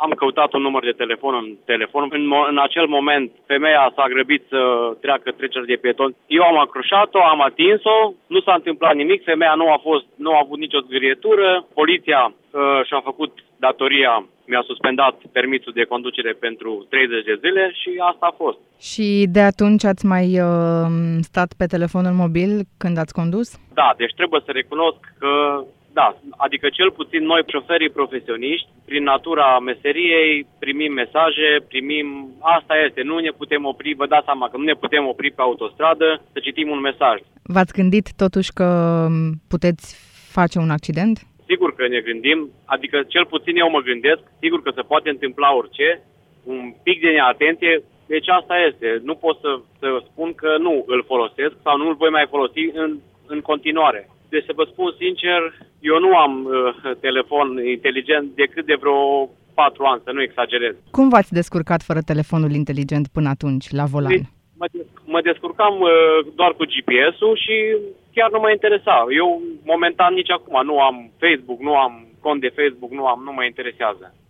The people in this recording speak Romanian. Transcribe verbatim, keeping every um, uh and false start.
am căutat un număr de telefon în telefon. În, în acel moment, femeia s-a grăbit să treacă trecerea de pietoni. Eu am acroșat-o, am atins-o, nu s-a întâmplat nimic, femeia nu a fost, nu a avut nicio zgârietură. Poliția uh, și-a făcut datoria, mi-a suspendat permisul de conducere pentru treizeci de zile și asta a fost. Și de atunci ați mai uh, stat pe telefonul mobil când ați condus? Da, deci trebuie să recunosc că da, adică cel puțin noi, șoferii profesioniști, prin natura meseriei, primim mesaje, primim... Asta este, nu ne putem opri, vă dați seama că nu ne putem opri pe autostradă să citim un mesaj. V-ați gândit totuși că puteți face un accident? Sigur că ne gândim, adică cel puțin eu mă gândesc, sigur că se poate întâmpla orice, un pic de neatenție, deci asta este. Nu pot să, să spun că nu îl folosesc sau nu îl voi mai folosi în, în continuare. Deci să vă spun sincer, eu nu am uh, telefon inteligent decât de vreo patru ani, să nu exagerez. Cum v-ați descurcat fără telefonul inteligent până atunci, la volan? Mă, mă descurcam uh, doar cu G P S-ul și chiar nu mă interesa. Eu momentan nici acum nu am Facebook, nu am cont de Facebook, nu am, nu mă interesează.